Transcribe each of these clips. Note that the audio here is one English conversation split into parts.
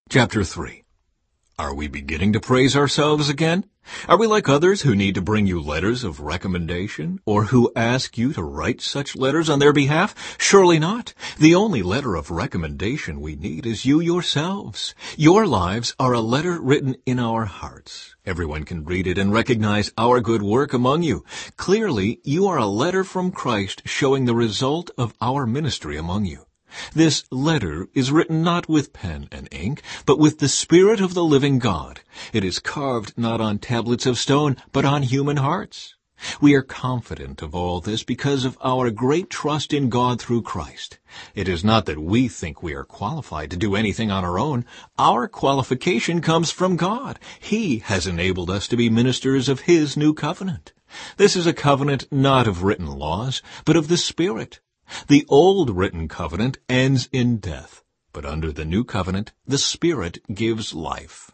Chapter 3. Are we beginning to praise ourselves again? Are we like others who need to bring you letters of recommendation, or who ask you to write such letters on their behalf? Surely not. The only letter of recommendation we need is you yourselves. Your lives are a letter written in our hearts. Everyone can read it and recognize our good work among you. Clearly, you are a letter from Christ showing the result of our ministry among you. This letter is written not with pen and ink, but with the Spirit of the living God. It is carved not on tablets of stone, but on human hearts. We are confident of all this because of our great trust in God through Christ. It is not that we think we are qualified to do anything on our own. Our qualification comes from God. He has enabled us to be ministers of His new covenant. This is a covenant not of written laws, but of the Spirit. The old written covenant ends in death, but under the new covenant, the Spirit gives life.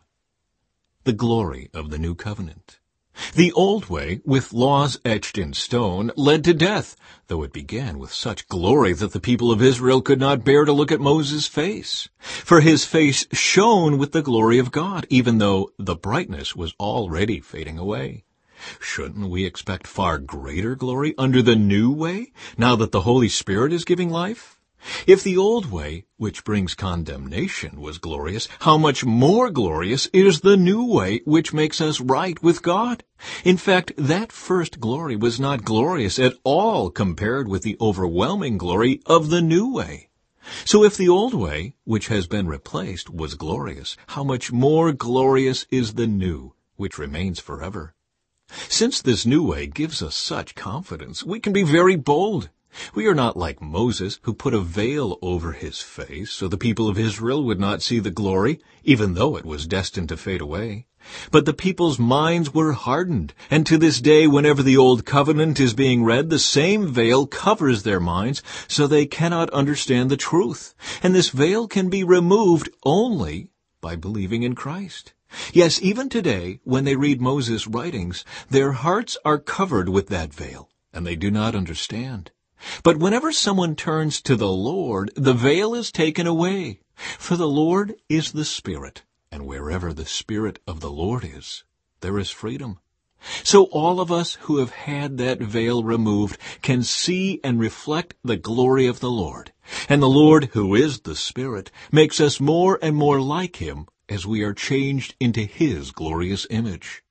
The glory of the new covenant. The old way, with laws etched in stone, led to death, though it began with such glory that the people of Israel could not bear to look at Moses' face. For his face shone with the glory of God, even though the brightness was already fading away. Shouldn't we expect far greater glory under the new way, now that the Holy Spirit is giving life? If the old way, which brings condemnation, was glorious, how much more glorious is the new way, which makes us right with God? In fact, that first glory was not glorious at all compared with the overwhelming glory of the new way. So if the old way, which has been replaced, was glorious, how much more glorious is the new, which remains forever? Since this new way gives us such confidence, we can be very bold. We are not like Moses, who put a veil over his face so the people of Israel would not see the glory, even though it was destined to fade away. But the people's minds were hardened, and to this day, whenever the Old Covenant is being read, the same veil covers their minds, so they cannot understand the truth. And this veil can be removed only by believing in Christ. Yes, even today, when they read Moses' writings, their hearts are covered with that veil, and they do not understand. But whenever someone turns to the Lord, the veil is taken away. For the Lord is the Spirit, and wherever the Spirit of the Lord is, there is freedom. So all of us who have had that veil removed can see and reflect the glory of the Lord. And the Lord, who is the Spirit, makes us more and more like Him as we are changed into His glorious image.